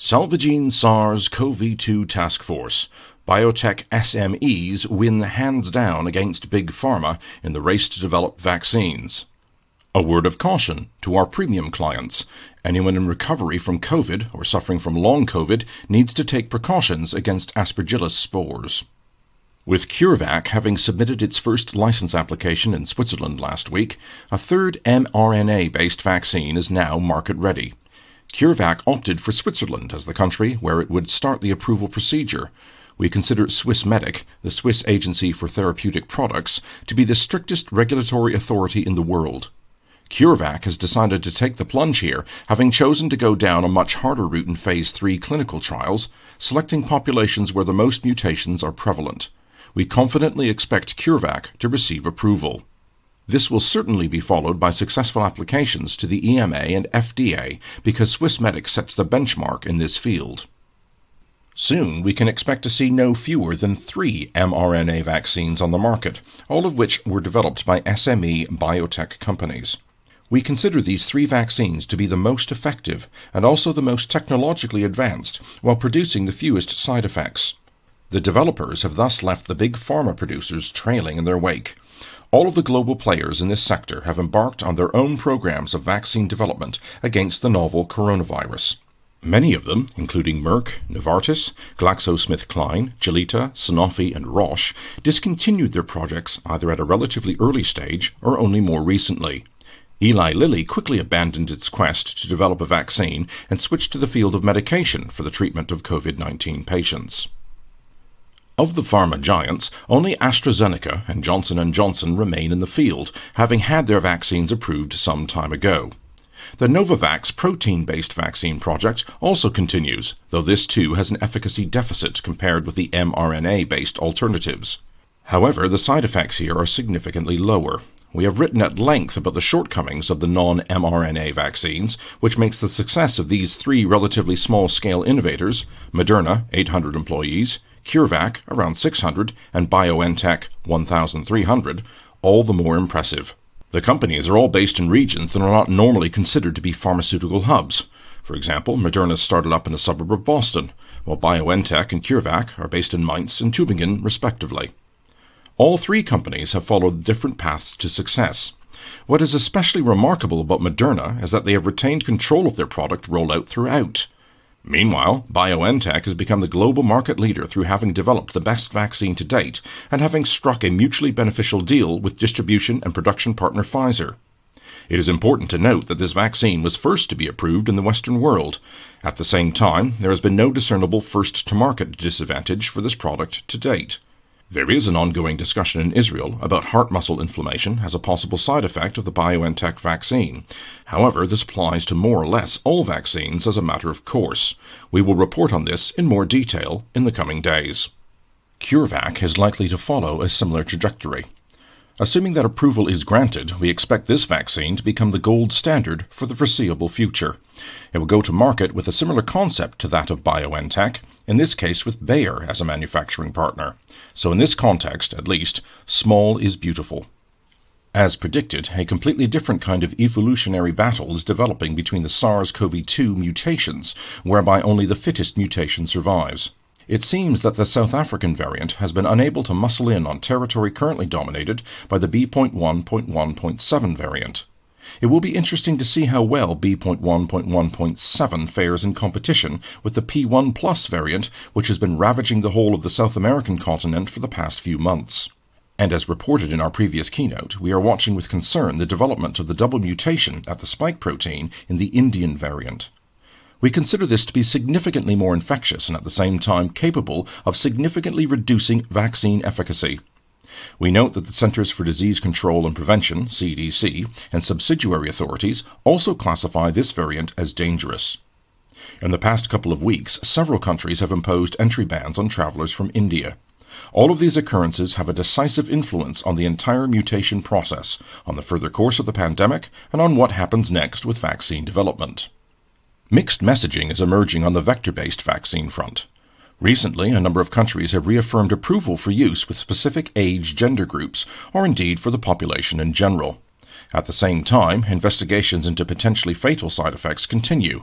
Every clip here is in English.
Celvigene SARS-CoV-2 Task Force. Biotech SMEs win hands down against Big Pharma in the race to develop vaccines. A word of caution to our premium clients. Anyone in recovery from COVID or suffering from long COVID needs to take precautions against Aspergillus spores. With CureVac having submitted its first license application in Switzerland last week, a third mRNA-based vaccine is now market-ready. CureVac opted for Switzerland as the country where it would start the approval procedure. We consider Swissmedic, the Swiss Agency for Therapeutic Products, to be the strictest regulatory authority in the world. CureVac has decided to take the plunge here, having chosen to go down a much harder route in Phase 3 clinical trials, selecting populations where the most mutations are prevalent. We confidently expect CureVac to receive approval. This will certainly be followed by successful applications to the EMA and FDA because Swissmedic sets the benchmark in this field. Soon we can expect to see no fewer than 3 mRNA vaccines on the market, all of which were developed by SME biotech companies. We consider these 3 vaccines to be the most effective and also the most technologically advanced while producing the fewest side effects. The developers have thus left the big pharma producers trailing in their wake. All of the global players in this sector have embarked on their own programs of vaccine development against the novel coronavirus. Many of them, including Merck, Novartis, GlaxoSmithKline, Gelita, Sanofi, and Roche, discontinued their projects either at a relatively early stage or only more recently. Eli Lilly quickly abandoned its quest to develop a vaccine and switched to the field of medication for the treatment of COVID-19 patients. Of the pharma giants, only AstraZeneca and Johnson & Johnson remain in the field, having had their vaccines approved some time ago. The Novavax protein-based vaccine project also continues, though this too has an efficacy deficit compared with the mRNA-based alternatives. However, the side effects here are significantly lower. We have written at length about the shortcomings of the non-mRNA vaccines, which makes the success of these 3 relatively small-scale innovators, Moderna, 800 employees, CureVac, around 600, and BioNTech, 1,300, all the more impressive. The companies are all based in regions that are not normally considered to be pharmaceutical hubs. For example, Moderna started up in a suburb of Boston, while BioNTech and CureVac are based in Mainz and Tübingen, respectively. All 3 companies have followed different paths to success. What is especially remarkable about Moderna is that they have retained control of their product rollout throughout. Meanwhile, BioNTech has become the global market leader through having developed the best vaccine to date and having struck a mutually beneficial deal with distribution and production partner Pfizer. It is important to note that this vaccine was first to be approved in the Western world. At the same time, there has been no discernible first-to-market disadvantage for this product to date. There is an ongoing discussion in Israel about heart muscle inflammation as a possible side effect of the BioNTech vaccine. However, this applies to more or less all vaccines as a matter of course. We will report on this in more detail in the coming days. CureVac is likely to follow a similar trajectory. Assuming that approval is granted, we expect this vaccine to become the gold standard for the foreseeable future. It will go to market with a similar concept to that of BioNTech, in this case with Bayer as a manufacturing partner. So in this context, at least, small is beautiful. As predicted, a completely different kind of evolutionary battle is developing between the SARS-CoV-2 mutations, whereby only the fittest mutation survives. It seems that the South African variant has been unable to muscle in on territory currently dominated by the B.1.1.7 variant. It will be interesting to see how well B.1.1.7 fares in competition with the P1 Plus variant, which has been ravaging the whole of the South American continent for the past few months. And as reported in our previous keynote, we are watching with concern the development of the double mutation at the spike protein in the Indian variant. We consider this to be significantly more infectious and at the same time capable of significantly reducing vaccine efficacy. We note that the Centers for Disease Control and Prevention, CDC, and subsidiary authorities also classify this variant as dangerous. In the past couple of weeks, several countries have imposed entry bans on travelers from India. All of these occurrences have a decisive influence on the entire mutation process, on the further course of the pandemic, and on what happens next with vaccine development. Mixed messaging is emerging on the vector-based vaccine front. Recently, a number of countries have reaffirmed approval for use with specific age-gender groups, or indeed for the population in general. At the same time, investigations into potentially fatal side effects continue.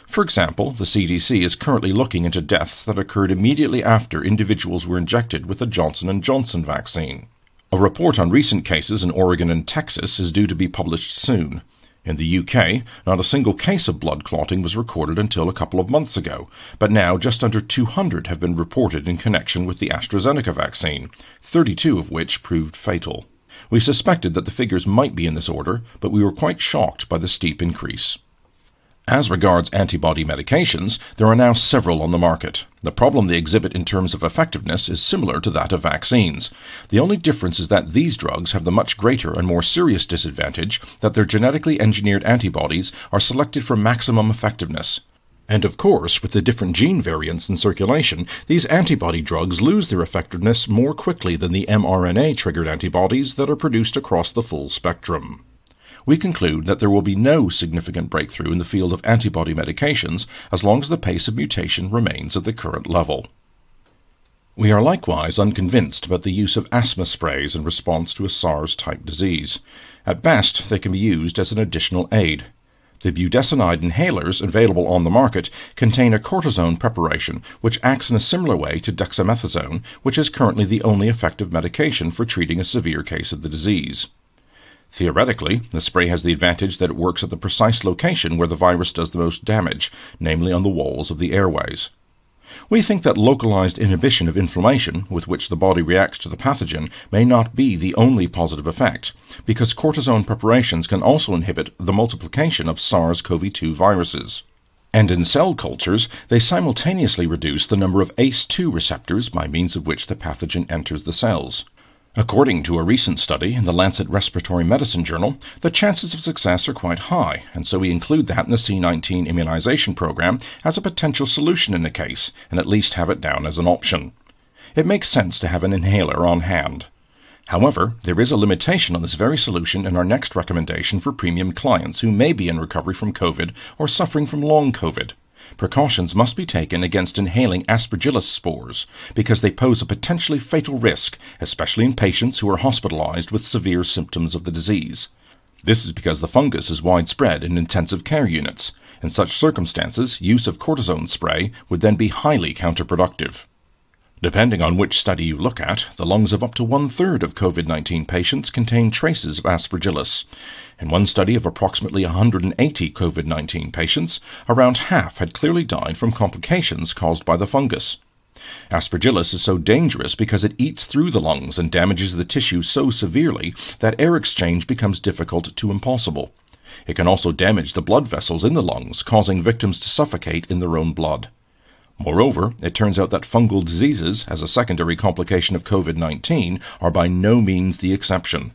For example, the CDC is currently looking into deaths that occurred immediately after individuals were injected with the Johnson & Johnson vaccine. A report on recent cases in Oregon and Texas is due to be published soon. In the UK, not a single case of blood clotting was recorded until a couple of months ago, but now just under 200 have been reported in connection with the AstraZeneca vaccine, 32 of which proved fatal. We suspected that the figures might be in this order, but we were quite shocked by the steep increase. As regards antibody medications, there are now several on the market. The problem they exhibit in terms of effectiveness is similar to that of vaccines. The only difference is that these drugs have the much greater and more serious disadvantage that their genetically engineered antibodies are selected for maximum effectiveness. And of course, with the different gene variants in circulation, these antibody drugs lose their effectiveness more quickly than the mRNA-triggered antibodies that are produced across the full spectrum. We conclude that there will be no significant breakthrough in the field of antibody medications as long as the pace of mutation remains at the current level. We are likewise unconvinced about the use of asthma sprays in response to a SARS-type disease. At best, they can be used as an additional aid. The budesonide inhalers available on the market contain a cortisone preparation which acts in a similar way to dexamethasone, which is currently the only effective medication for treating a severe case of the disease. Theoretically, the spray has the advantage that it works at the precise location where the virus does the most damage, namely on the walls of the airways. We think that localized inhibition of inflammation with which the body reacts to the pathogen may not be the only positive effect, because cortisone preparations can also inhibit the multiplication of SARS-CoV-2 viruses. And in cell cultures, they simultaneously reduce the number of ACE2 receptors by means of which the pathogen enters the cells. According to a recent study in the Lancet Respiratory Medicine journal, the chances of success are quite high, and so we include that in the C19 immunization program as a potential solution in the case, and at least have it down as an option. It makes sense to have an inhaler on hand. However, there is a limitation on this very solution in our next recommendation for premium clients who may be in recovery from COVID or suffering from long COVID. Precautions must be taken against inhaling Aspergillus spores because they pose a potentially fatal risk, especially in patients who are hospitalized with severe symptoms of the disease. This is because the fungus is widespread in intensive care units. In such circumstances, use of cortisone spray would then be highly counterproductive. Depending on which study you look at, the lungs of up to one-third of COVID-19 patients contain traces of Aspergillus. In one study of approximately 180 COVID-19 patients, around half had clearly died from complications caused by the fungus. Aspergillus is so dangerous because it eats through the lungs and damages the tissue so severely that air exchange becomes difficult to impossible. It can also damage the blood vessels in the lungs, causing victims to suffocate in their own blood. Moreover, it turns out that fungal diseases, as a secondary complication of COVID-19, are by no means the exception.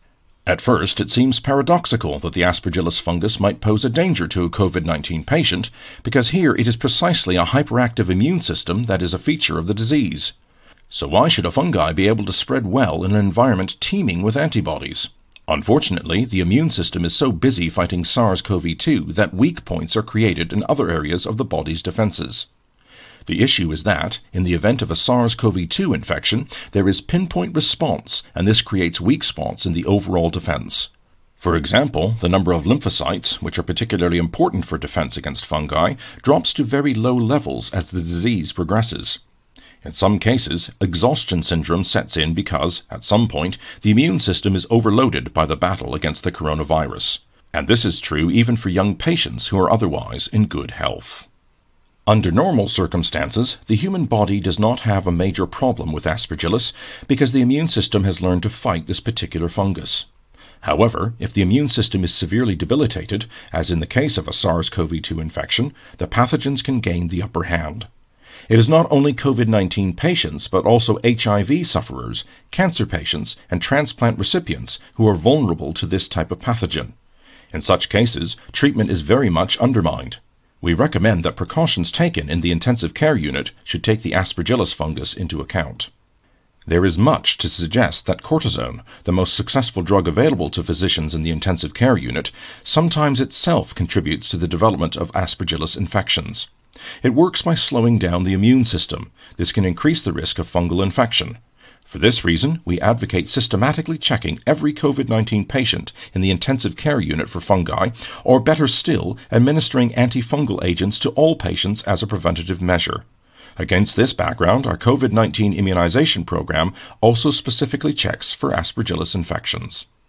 At first, it seems paradoxical that the Aspergillus fungus might pose a danger to a COVID-19 patient, because here it is precisely a hyperactive immune system that is a feature of the disease. So why should a fungi be able to spread well in an environment teeming with antibodies? Unfortunately, the immune system is so busy fighting SARS-CoV-2 that weak points are created in other areas of the body's defenses. The issue is that, in the event of a SARS-CoV-2 infection, there is pinpoint response, and this creates weak spots in the overall defense. For example, the number of lymphocytes, which are particularly important for defense against fungi, drops to very low levels as the disease progresses. In some cases, exhaustion syndrome sets in because, at some point, the immune system is overloaded by the battle against the coronavirus. And this is true even for young patients who are otherwise in good health. Under normal circumstances, the human body does not have a major problem with Aspergillus because the immune system has learned to fight this particular fungus. However, if the immune system is severely debilitated, as in the case of a SARS-CoV-2 infection, the pathogens can gain the upper hand. It is not only COVID-19 patients, but also HIV sufferers, cancer patients, and transplant recipients who are vulnerable to this type of pathogen. In such cases, treatment is very much undermined. We recommend that precautions taken in the intensive care unit should take the Aspergillus fungus into account. There is much to suggest that cortisone, the most successful drug available to physicians in the intensive care unit, sometimes itself contributes to the development of Aspergillus infections. It works by slowing down the immune system. This can increase the risk of fungal infection. For this reason, we advocate systematically checking every COVID-19 patient in the intensive care unit for fungi, or better still, administering antifungal agents to all patients as a preventative measure. Against this background, our COVID-19 immunization program also specifically checks for Aspergillus infections.